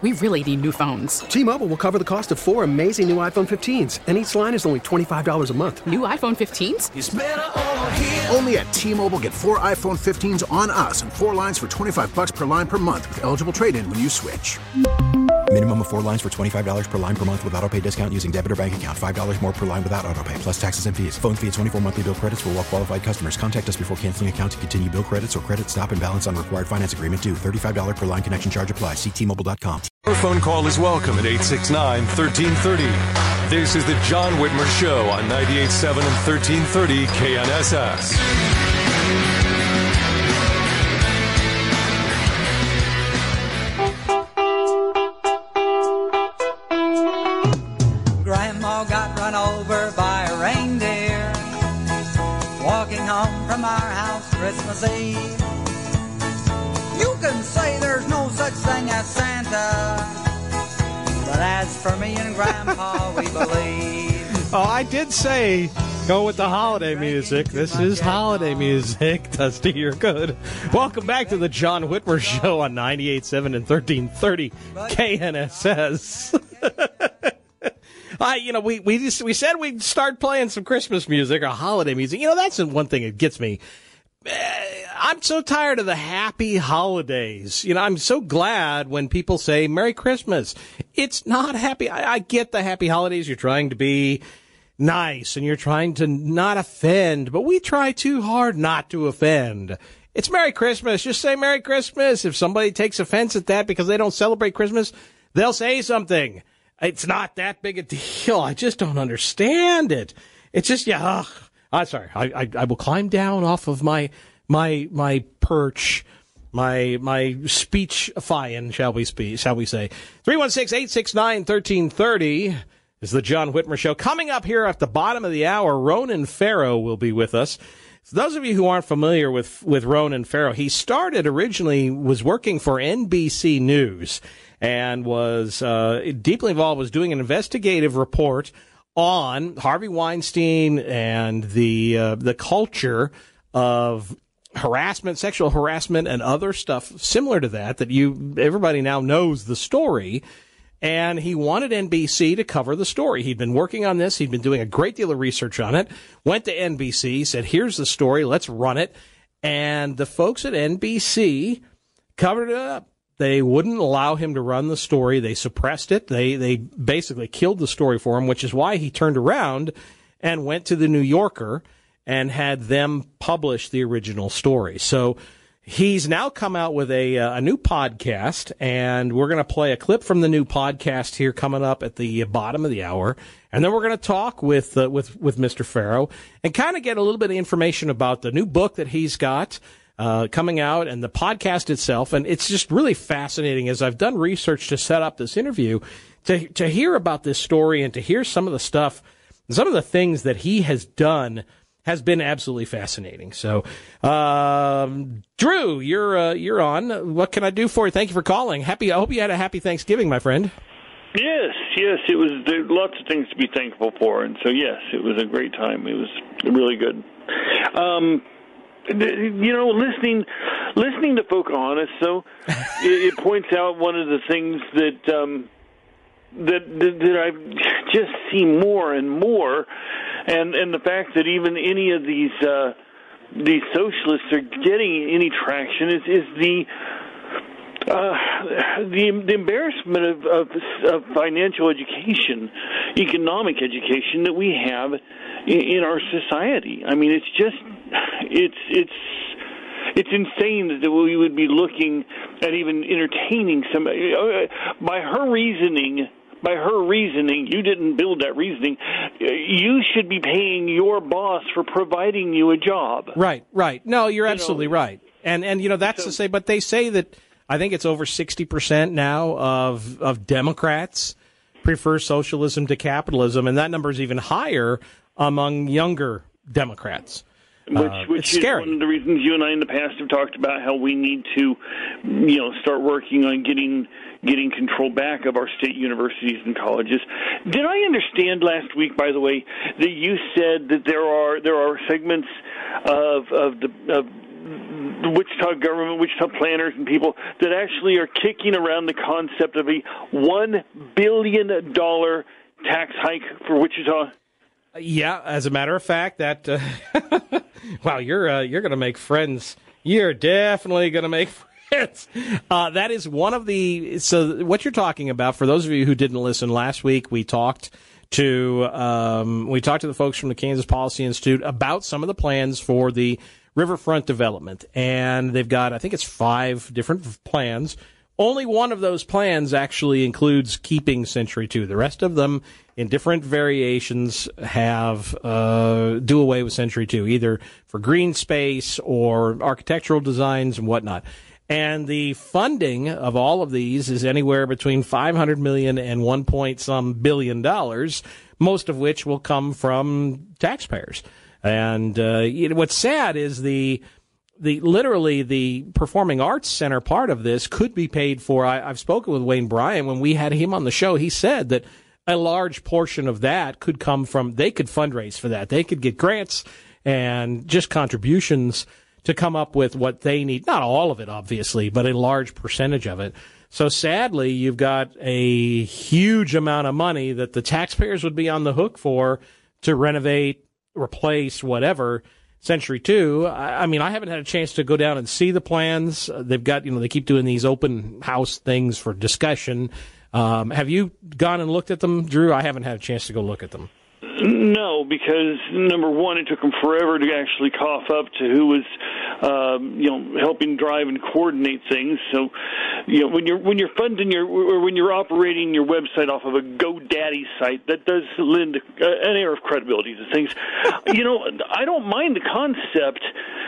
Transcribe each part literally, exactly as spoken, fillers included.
We really need new phones. T-Mobile will cover the cost of four amazing new iPhone fifteens, and each line is only twenty-five dollars a month. New iPhone fifteens? It's better over here. Only at T-Mobile, get four iPhone fifteens on us and four lines for twenty-five dollars per line per month with eligible trade-in when you switch. Minimum of four lines for twenty-five dollars per line per month with autopay discount using debit or bank account. five dollars more per line without autopay, plus taxes and fees. Phone fee at twenty-four monthly bill credits for well-qualified customers. Contact us before canceling account to continue bill credits or credit stop and balance on required finance agreement due. thirty-five dollars per line connection charge applies. See T Mobile dot com. Your phone call is welcome at eight six nine, one three three zero. This is the John Whitmer Show on ninety-eight point seven and thirteen thirty K N S S. Grandma got run over by a reindeer walking home from our house Christmas Eve. You can say there's no such thing as Santa, but as for me and Grandpa, we believe. Oh, I did say go with the holiday music. This is holiday music. Dusty, you're good. Welcome back to the John Whitmer Show on ninety-eight point seven and thirteen thirty K N S S. I, you know, we we just, we said we'd start playing some Christmas music or holiday music. You know, that's one thing that gets me. I'm so tired of the happy holidays. You know, I'm so glad when people say Merry Christmas. It's not happy. I, I get the happy holidays. You're trying to be nice and you're trying to not offend, but we try too hard not to offend. It's Merry Christmas. Just say Merry Christmas. If somebody takes offense at that because they don't celebrate Christmas, they'll say something. It's not that big a deal. I just don't understand it. It's just, yeah, ugh. I'm sorry. I, I, I will climb down off of my, my, my perch, my, my speechifying, shall we speak, shall we say. three one six, eight six nine, one three three zero is the John Whitmer Show. Coming up here at the bottom of the hour, Ronan Farrow will be with us. For those of you who aren't familiar with, with Ronan Farrow, he started originally, was working for N B C News and was uh, deeply involved, was doing an investigative report on Harvey Weinstein and the uh, the culture of harassment, sexual harassment, and other stuff similar to that, that you everybody now knows the story. And he wanted N B C to cover the story. He'd been working on this. He'd been doing a great deal of research on it. Went to N B C, said, here's the story. Let's run it. And the folks at N B C covered it up. They wouldn't allow him to run the story. They suppressed it. They they basically killed the story for him, which is why he turned around and went to the New Yorker and had them publish the original story. So he's now come out with a uh, a new podcast, and we're going to play a clip from the new podcast here coming up at the bottom of the hour, and then we're going to talk with uh, with with Mister Farrow and kind of get a little bit of information about the new book that he's got uh coming out and the podcast itself. And it's just really fascinating as I've done research to set up this interview to to hear about this story and to hear some of the stuff, some of the things that he has done has been absolutely fascinating. So, um, Drew, you're uh, you're on. What can I do for you? Thank you for calling. Happy. I hope you had a happy Thanksgiving, my friend. Yes, yes, it was. There were lots of things to be thankful for, and so yes, it was a great time. It was really good. Um, you know, listening listening to folk honest, though, it, it points out one of the things that um, that that, that I just see more and more. And and the fact that even any of these uh, these socialists are getting any traction is is the uh, the, the embarrassment of, of of financial education, economic education that we have in, in our society. I mean, it's just it's it's it's insane that we would be looking at even entertaining somebody by her reasoning. By her reasoning, you didn't build that reasoning. You should be paying your boss for providing you a job. Right, right. No, you're absolutely you know, right. And, and you know, that's so, to say, but they say that I think it's over sixty percent now of, of Democrats prefer socialism to capitalism, and that number is even higher among younger Democrats. Which, uh, which is scary. One of the reasons you and I in the past have talked about how we need to, you know, start working on getting getting control back of our state universities and colleges. Did I understand last week, by the way, that you said that there are there are segments of of the of the Wichita government, Wichita planners and people that actually are kicking around the concept of a one billion dollars tax hike for Wichita? Yeah, as a matter of fact, that uh, wow, you're uh, you're going to make friends. You're definitely going to make friends. Uh, that is one of the. So what you're talking about, for those of you who didn't listen last week, we talked to um, we talked to the folks from the Kansas Policy Institute about some of the plans for the riverfront development, and they've got, I think it's five different plans. Only one of those plans actually includes keeping Century two. The rest of them, in different variations, have uh, do away with Century two, either for green space or architectural designs and whatnot. And the funding of all of these is anywhere between five hundred million dollars and one point some billion dollars, most of which will come from taxpayers. And uh, you know, what's sad is the the literally the Performing Arts Center part of this could be paid for. I, I've spoken with Wayne Bryan when we had him on the show. He said that a large portion of that could come from, they could fundraise for that. They could get grants and just contributions to come up with what they need. Not all of it, obviously, but a large percentage of it. So sadly, you've got a huge amount of money that the taxpayers would be on the hook for to renovate, replace, whatever, Century two. I, I mean, I haven't had a chance to go down and see the plans. Uh, they've got, you know, they keep doing these open house things for discussion. Um, have you gone and looked at them, Drew? I haven't had a chance to go look at them. No, because number one, it took them forever to actually cough up to who was, um, you know, helping drive and coordinate things. So, you know, when you're when you're funding your or when you're operating your website off of a GoDaddy site, that does lend an air of credibility to things. You know, I don't mind the concept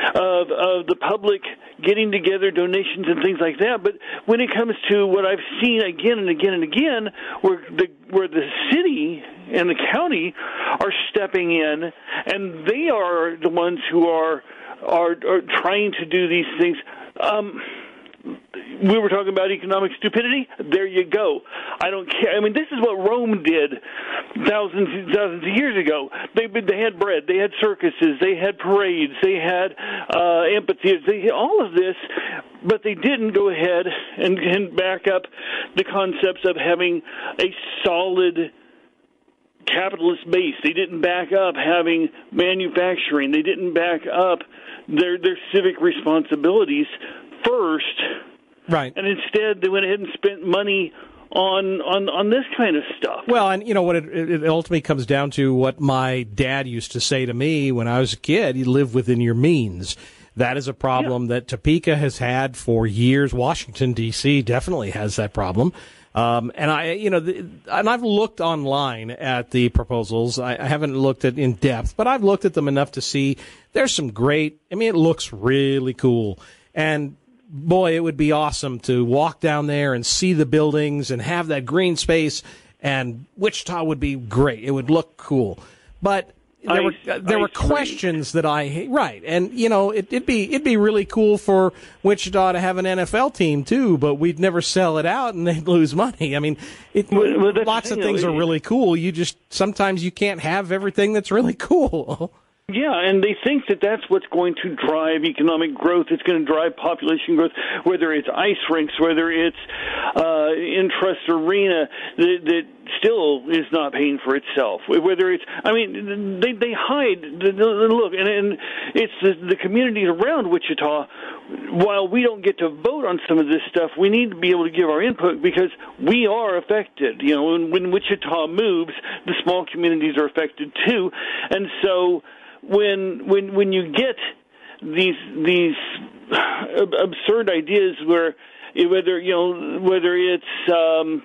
of of the public getting together, donations and things like that. But when it comes to what I've seen again and again and again, where the where the city and the county are stepping in, and they are the ones who are are, are trying to do these things. Um, we were talking about economic stupidity. There you go. I don't care. I mean, this is what Rome did thousands and thousands of years ago. They they had bread, they had circuses, they had parades, they had uh, amphitheaters, they had all of this, but they didn't go ahead and, and back up the concepts of having a solid capitalist base. They didn't back up having manufacturing. They didn't back up their their civic responsibilities first. Right. And instead they went ahead and spent money on on, on this kind of stuff. Well, and you know what it, it ultimately comes down to, what my dad used to say to me when I was a kid: you live within your means. That is a problem yeah. that Topeka has had for years. Washington, D C definitely has that problem. Um, and I, you know, the, and I've looked online at the proposals. I, I haven't looked at in depth, but I've looked at them enough to see there's some great. I mean, it looks really cool, and boy, it would be awesome to walk down there and see the buildings and have that green space. And Wichita would be great. It would look cool, but there were uh, there were questions that I right, and you know it, it'd be it'd be really cool for Wichita to have an N F L team too, but we'd never sell it out and they'd lose money. I mean, it, well, well, lots of things are really cool. You just sometimes you can't have everything that's really cool. Yeah, and they think that that's what's going to drive economic growth. It's going to drive population growth, whether it's ice rinks, whether it's uh, Intrust Arena that, that still is not paying for itself. Whether it's, I mean, they they hide. Look, and, and it's the, the communities around Wichita. While we don't get to vote on some of this stuff, we need to be able to give our input because we are affected. You know, when, when Wichita moves, the small communities are affected too, and so. When when when you get these these absurd ideas where whether you know whether it's um,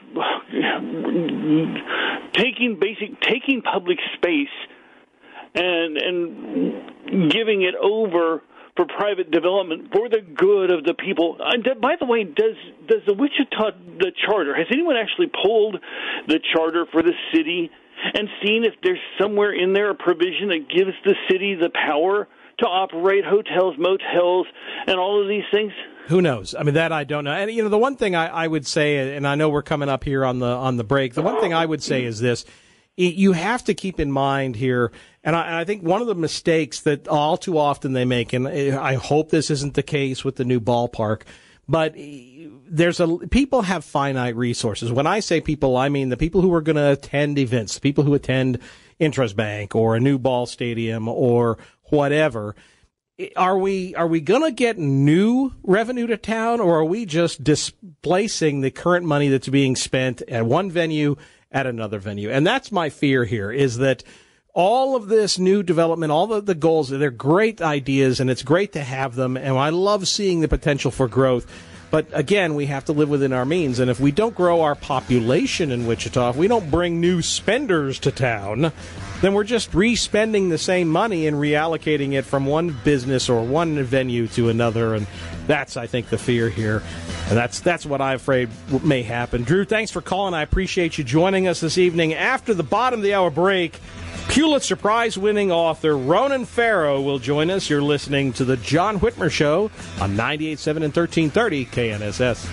taking basic taking public space and and giving it over for private development for the good of the people. And by the way, does does the Wichita the charter? Has anyone actually pulled the charter for the city and seen if there's somewhere in there a provision that gives the city the power to operate hotels, motels, and all of these things? Who knows? I mean, that I don't know. And, you know, the one thing I, I would say, and I know we're coming up here on the on the break, the one thing I would say is this. it, you have to keep in mind here, and I, and I think one of the mistakes that all too often they make, and I hope this isn't the case with the new ballpark, but there's a people have finite resources. When I say people, I mean the people who are going to attend events, the people who attend Intrust Bank or a new ball stadium or whatever. Are we are we going to get new revenue to town, or are we just displacing the current money that's being spent at one venue at another venue? And that's my fear here, is that all of this new development, all of the goals, they're great ideas, and it's great to have them, and I love seeing the potential for growth. But again, we have to live within our means, and if we don't grow our population in Wichita, if we don't bring new spenders to town, then we're just re-spending the same money and reallocating it from one business or one venue to another, and that's, I think, the fear here. And that's that's what I'm afraid may happen. Drew, thanks for calling. I appreciate you joining us this evening. After the bottom of the hour break, Pulitzer Prize-winning author Ronan Farrow will join us. You're listening to The John Whitmer Show on ninety-eight point seven and thirteen thirty K N S S.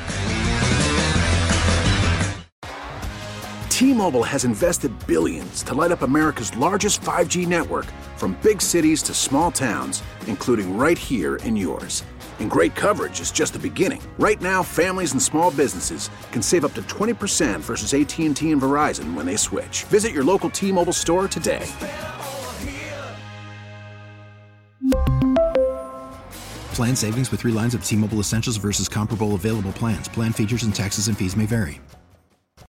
T-Mobile has invested billions to light up America's largest five G network, from big cities to small towns, including right here in yours. And great coverage is just the beginning. Right now, families and small businesses can save up to twenty percent versus A T and T and Verizon when they switch. Visit your local T-Mobile store today. Plan savings with three lines of T-Mobile Essentials versus comparable available plans. Plan features and taxes and fees may vary.